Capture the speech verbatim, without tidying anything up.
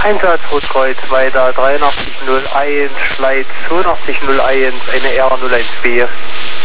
Einsatz Rotkreuz weiter dreiundachtzig null eins, Flight zweiundachtzig null eins, eine R null eins B.